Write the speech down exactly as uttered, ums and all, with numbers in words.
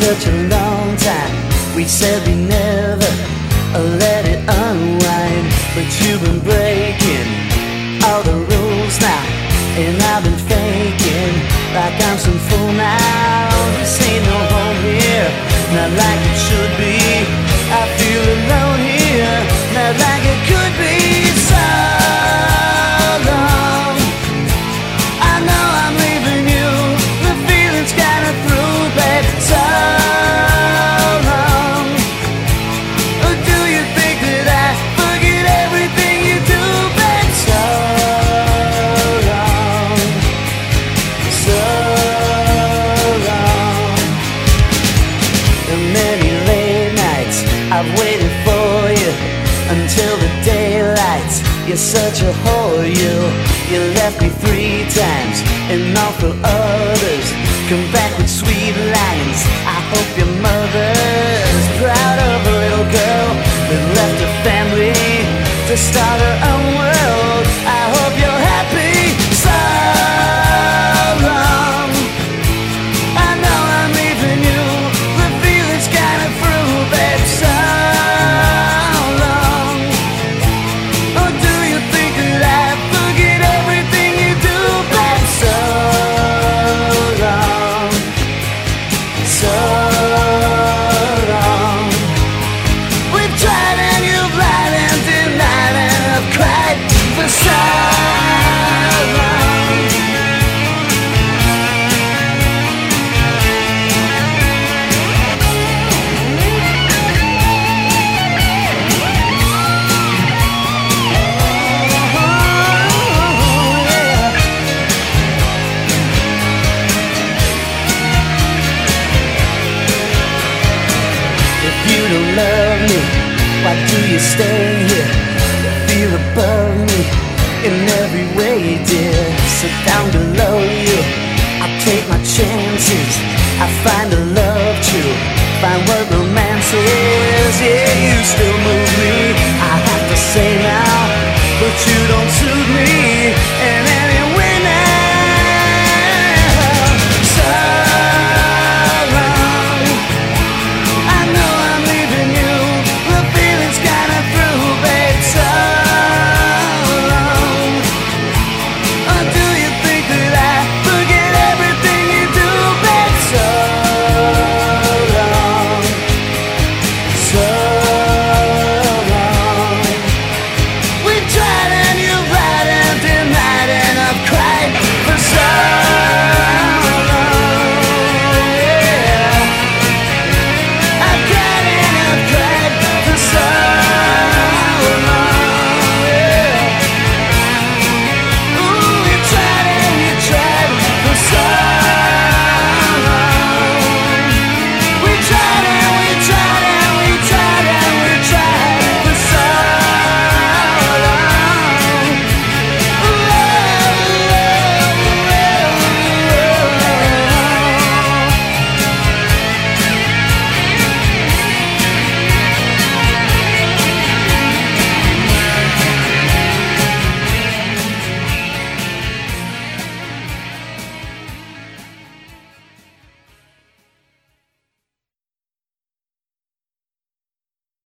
such a long time. We said we never let it unwind, but you've been breaking all the rules now, and I've been faking like I'm some fool now. This ain't no home here, not like it should be. I feel alone here, not like it could be. So long, I know I'm leaving you. The feeling's kinda through, babe. So long, or do you think that I forget everything you do, babe? So long, so long. And many late nights I've waited for you until the daylight. You're such a whore, you You left me three times and all for others. Come back with sweet lines. I hope your mother's proud of a little girl that left her family to start her own world. I hope you're happy. So long, I know I'm leaving you. The feeling's kinda through, babe. So why do you stay here? Feel above me in every way, dear. Sit down below you, I'll take my chances. I find a love true, find what romance is. Yeah, you stay